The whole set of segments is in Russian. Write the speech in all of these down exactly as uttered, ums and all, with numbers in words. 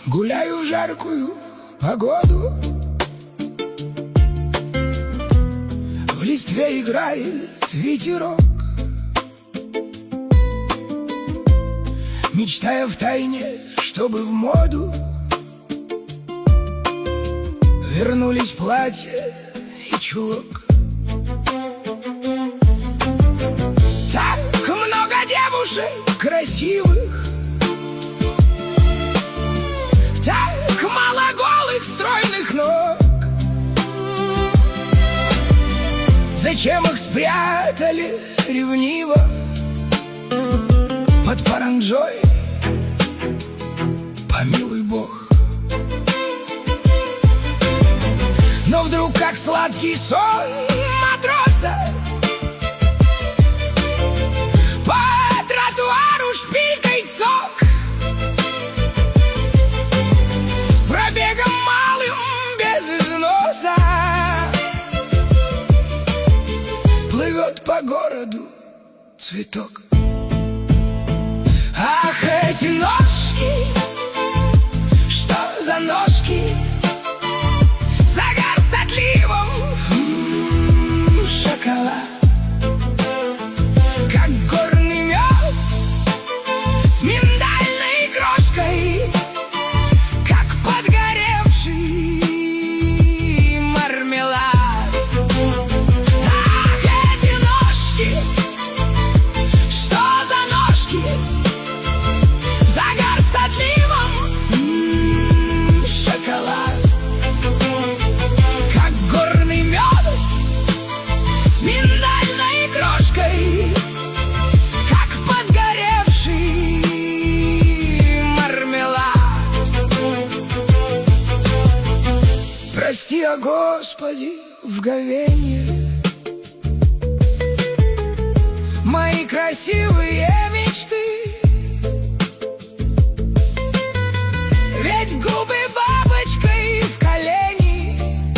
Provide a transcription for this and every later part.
Гуляю в жаркую погоду, в листве играет ветерок, мечтая втайне, чтобы в моду вернулись платье и чулок. Так много девушек красивых, так мало голых стройных ног. Зачем их спрятали ревниво под паранджой? Помилуй Бог. Но вдруг, как сладкий сон матроса, по тротуару шпилькой цок, с пробегом малым без износа, плывет по городу цветок. Ах, эти ножки, что за ножки, загар с отливом, м-м, шоколад, как горный мед с миндальной крошкой, как подгоревший мармелад. Ах, эти ножки, что за ножки, загар с отливом, м-м, шоколад, как горный мед с миндальной крошкой, как подгоревший мармелад. Прости, о Господи, в говенье мои красивые мечты, ведь губы бабочкой в колени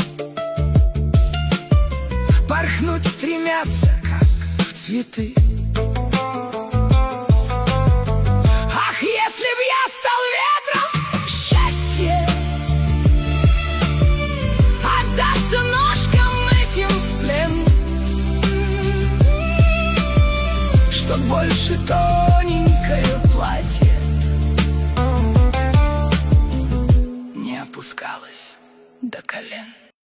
порхнуть стремятся, как в цветы. Ах, если б я стал ветром счастья, отдаться ножкам этим в плен, чтоб больше тоненькое платье не опускалось до колен.